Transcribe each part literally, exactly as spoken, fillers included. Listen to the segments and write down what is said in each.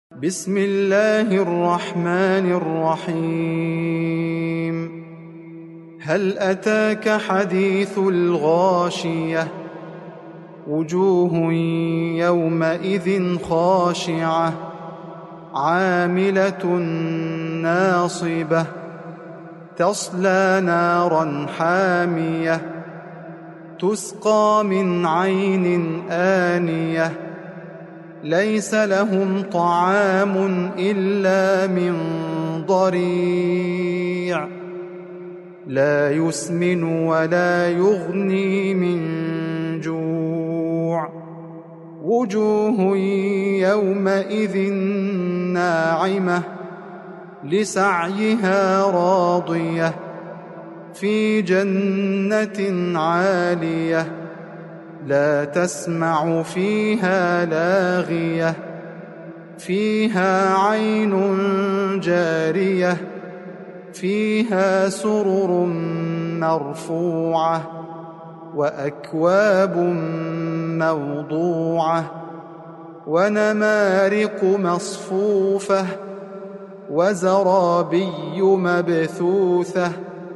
بسم الله الرحمن الرحيم هل أتاك حديث الغاشية وجوه يومئذ خاشعة عاملة ناصبة تصلى نارا حامية تسقى من عين آنية ليس لهم طعام إلا من ضريع لا يسمن ولا يغني من جوع وجوه يومئذ ناعمة لسعيها راضية في جنة عالية لا تسمع فيها لاغية فيها عين جارية فيها سرر مرفوعة وأكواب موضوعة ونمارق مصفوفة وزرابي مبثوثة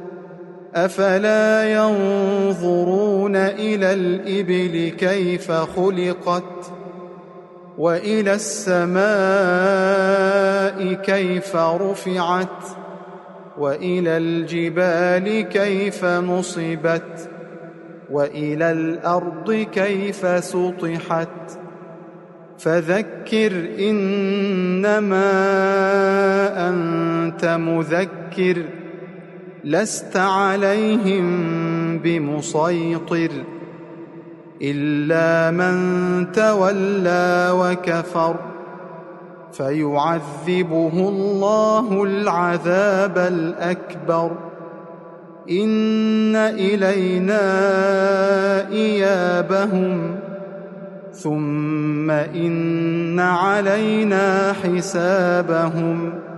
أفلا ينظرون إلى الإبل كيف خلقت وإلى السماء كيف رفعت وإلى الجبال كيف نصبت وإلى الأرض كيف سطحت فذكر إنما أنت مذكر لست عليهم بمسيطر إلا من تولى وكفر فيعذبه الله العذاب الأكبر إن إلينا إيابهم ثم إن علينا حسابهم